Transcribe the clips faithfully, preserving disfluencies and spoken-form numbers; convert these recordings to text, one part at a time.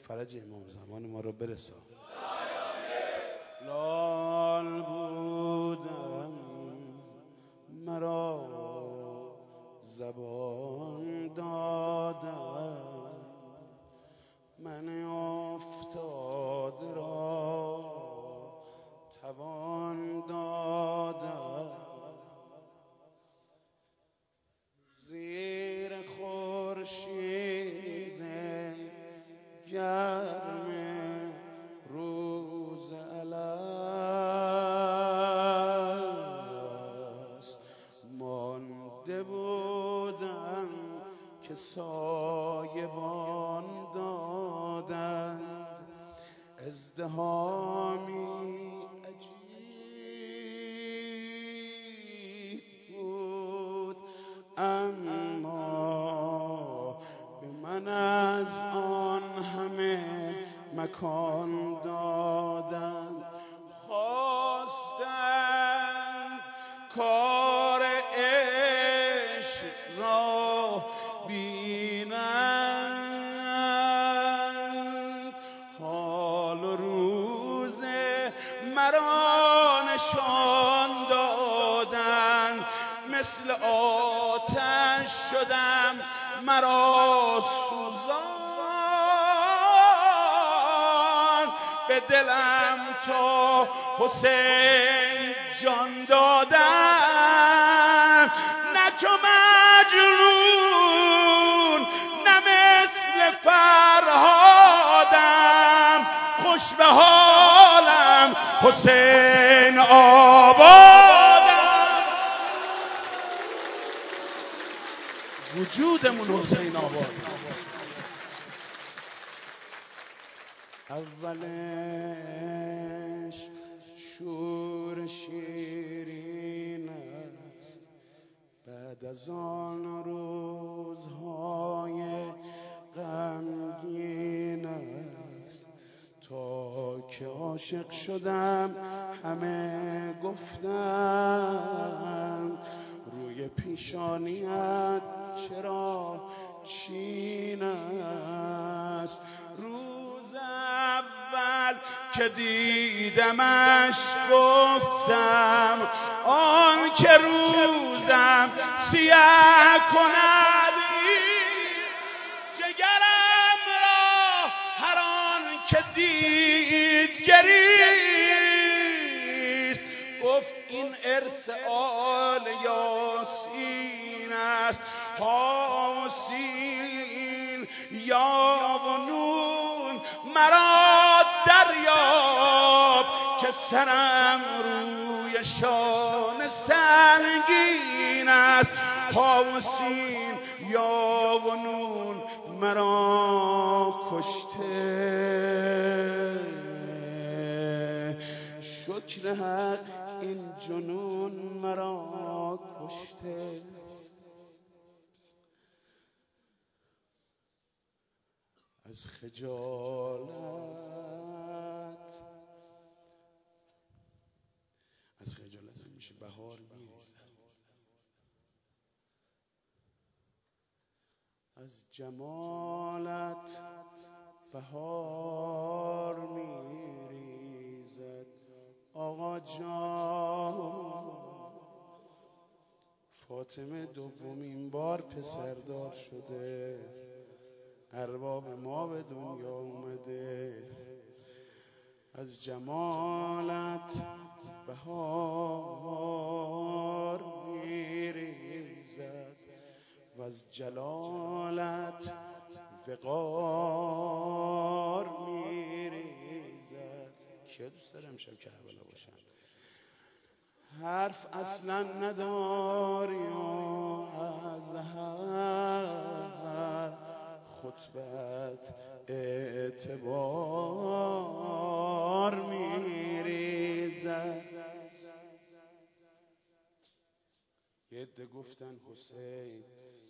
فرج امام زمان ما رو برسان. لال بودم مرا زبان دادم، من افتاده را توان دادم، زیر خورشید گرم روز الست مانده بودم که سایبان دادند، ازدحامی عجیب بود اما به من از آن همه مکان دادند. خواستند کار عشق را بینند، حال و روز مرا نشان دادند، مثل آتش شدم مرا سوزان، به دلم تا حسین جان دادم، نه چو مجنون نه مثل فرهادم، خوش به حالم حسین آبادم، وجودمون حسین آباد. اولش شور شیرین است، بعد از آن روزهای غمگین است، تا که عاشق شدم همه گفتند روی پیشانیت چرا چین است. روز اول که دیدمش گفتم آن که روزم سیاه کند جگرم را، هر آن که دید گریست، گفت این ارث آل یاسین است. حاسین یا و نون مرا دریاب که سرم روی شان سنگین است. حاسین یا و نون مرا کشته، شکر حق این جنون مرا کشته. از خجالت از خجالت میشه بهار میریزد، از جمالت بهار میریزد. آقا جان فاطمه دومین بار پسردار شده، ارباب ما به دنیا اومده. از جمالت بهار میریزد و از جلالت وقار میریزد. کیا دوست دارم شب کربلا باشم؟ حرف اصلا نداری و از هر خطبت اعتبار میریزد. یه عده گفتن حسین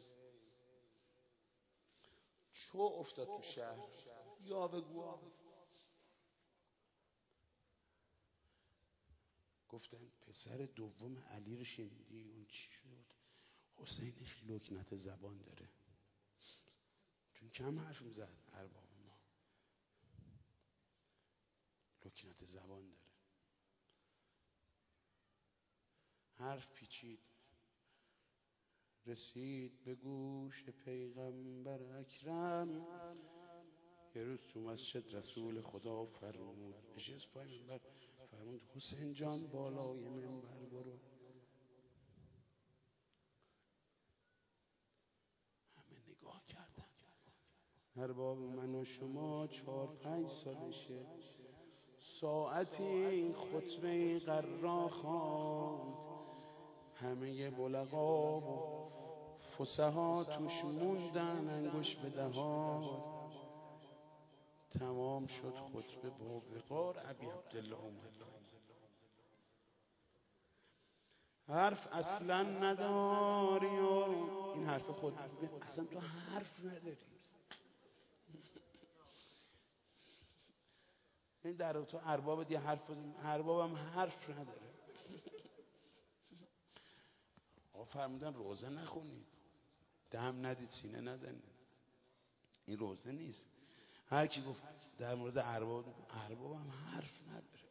چو افتاد تو شهر یا بگو، گفتن پسر دوم علی رو شنیدی اون چی شد؟ حسینش لکنت زبان داره، چون کم حرف میزد ارباب ما. لکنت زبان داره. حرف پیچید رسید به گوش پیغمبر اکرم. یه روز تو مسجد رسول خدا فرمود، نشست پای منبر فرمود حسین جان بالای منبر برو. همه نگاه کردن. ارباب من و شما چهار پنج سالشه، ساعتی خطبه قرا خواند، همه بلغا و فصحا توش موندن انگوش به دهان. تمام شد خطبه، با وقار ابی عبدالله اومد. حرف اصلا نداری و این حرف خود اصلا تو حرف نداری. این در تو ارباب دیگه حرف اربابم حرف نداره. آقا فرمودن روزه نخونید، دم ندید، سینه نزنید. این روزه نیست. هر کی گفت در مورد ارباب، اربابم حرف نداره.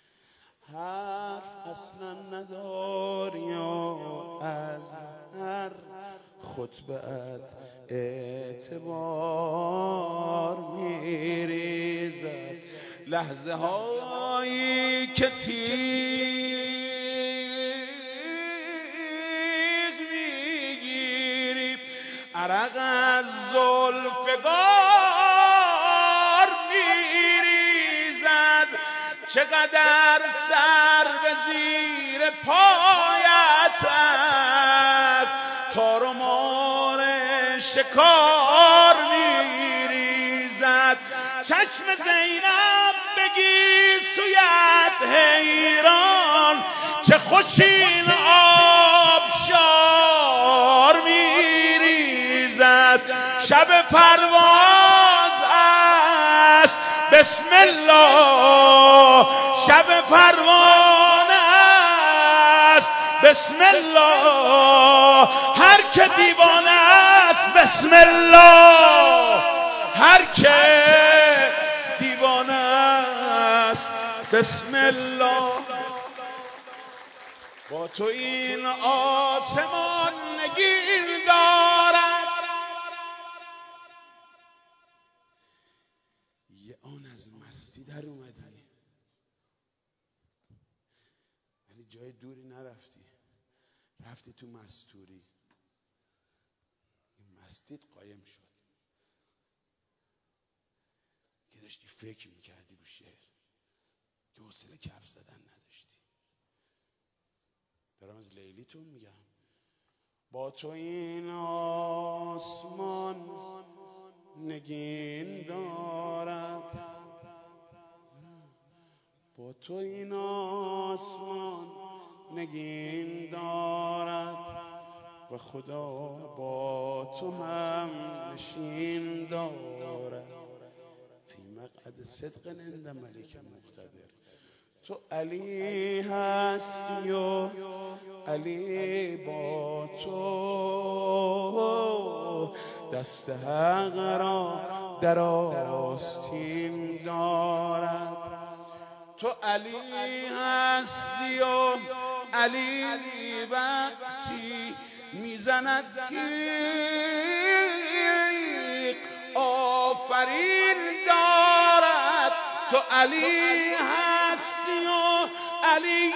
حرف اصلا نداری یا از هر خطبه‌ات اعتبار میریزد. لحظه هایی که تیغ میگیری، عرق از زلفگار میریزد. چقدر سر به زیر پایت است، تار و مار شکار میریزد. چشم زینب بگی سویت حیران، چه خوشین آبشار میریزد. شب پرواز است بسم الله، شب پروانه است بسم الله. هر که دیوانه است بسم الله، هر که دیوانه است بسم الله. با تو این آسمان نگین دارد. یه آن از مستی در اومدی، یعنی جای دوری نرفتی، رفتی تو مستوری. این مستیت قایم شد که داشتی فکر میکردی رو شعر، که حوصله کف زدن نداشتی. دارم از لیلیتون میگم. با تو این آسمان نگین دارد، با تو این آسمان نگین دارد، و خدا با تو هم نشین دارد. فی مقعد صدق عند ملک مقتدر. تو علی هستی و علی با تو دست حق را در آستین دارد. تو علی هستی و علی وقتی میزند تیغ آفرین دارد. تو علی هستی و علی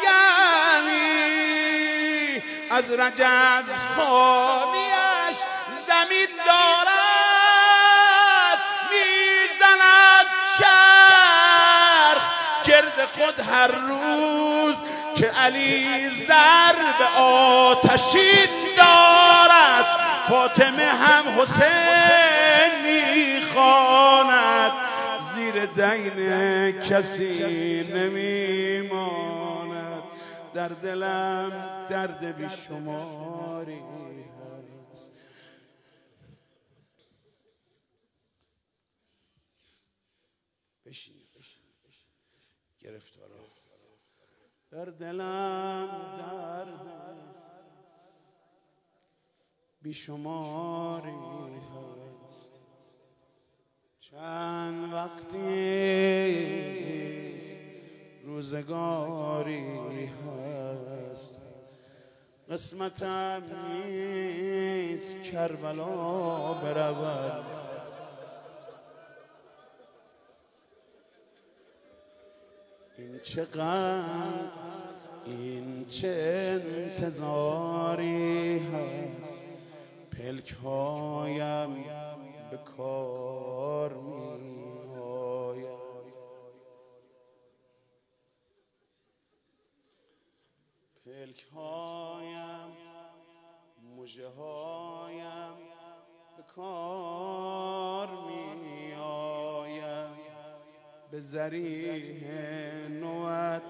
یعنی از رجز خانیش زمین دارد. میزند چرخ گرد خود هر روز که علی ضرب آتشین دارد. فاطمه هم حسین میخواند، زیر دین کسی نمیماند. در دلم درد بیشماری هست. بشین گرفتارا. در دلم درد بیشماری هست. چند وقتی روزگاری هست قسمتم نیست کربلا برود این چه غم این چه انتظاری هست پلک هایم به کار می آید پلک هایم مژه هایم به کار می آید به ذریح نوت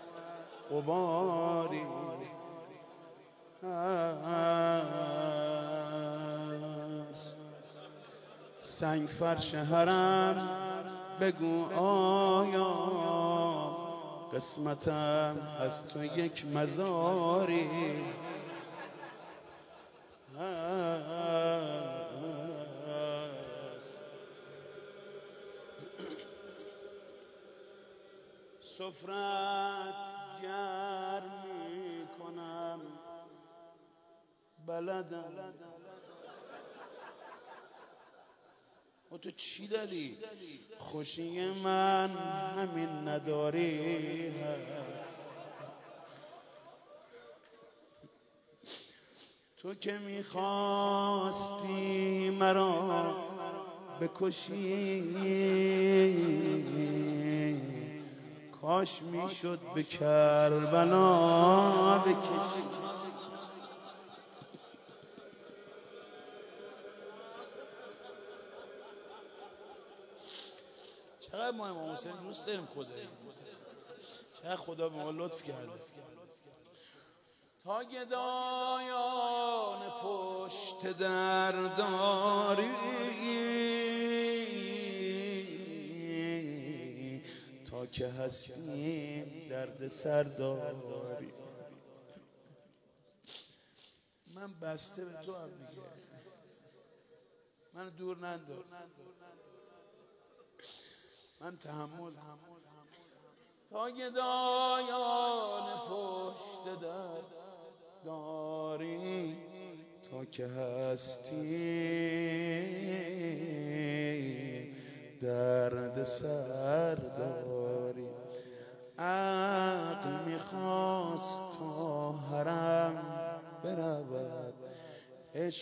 غباری هست سنگ فرش حرم بگو آیا قسمتم از تو یک مزاری هست سفرت گرم می کنم بلدم و تو چی داری؟ خوشی من همین نداری هست تو که میخواستی مرا بکشی کاش میشد به کربلا بکشی چقدر ما امام حسین دوست داریم خدایی چقدر خدا به ما لطف کرده تا گدایان پشت در داری تا که هستیم درد سر داری من بسته به تو هم دیگه من دور ننداز من تحمل تا گدایان پشت در داری تا که هستی درد سر داری عقل میخواست تا حرم برود عشق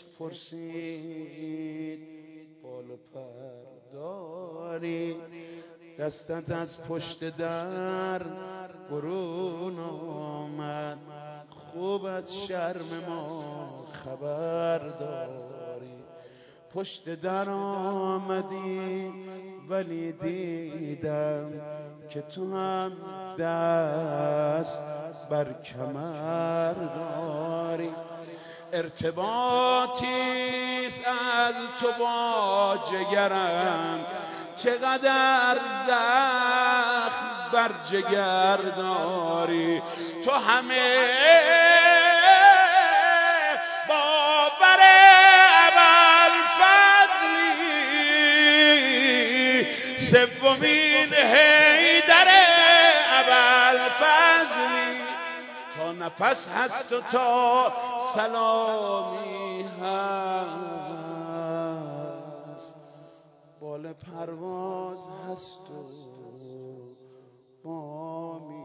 پرسید بال و پر داری دستت از پشت در برون آمد خوب از شرم ما خبر داری پشت در آمدی ولی دیدم که تو هم دست بر کمر داری ارتباطیست از تو با جگرم چقدر زخم بر جگر داری تو همه باور ابوالفضلی سومین حیدر ابوالفضلی تا نفس هست و تا سلامی هست بال پرواز هست و ما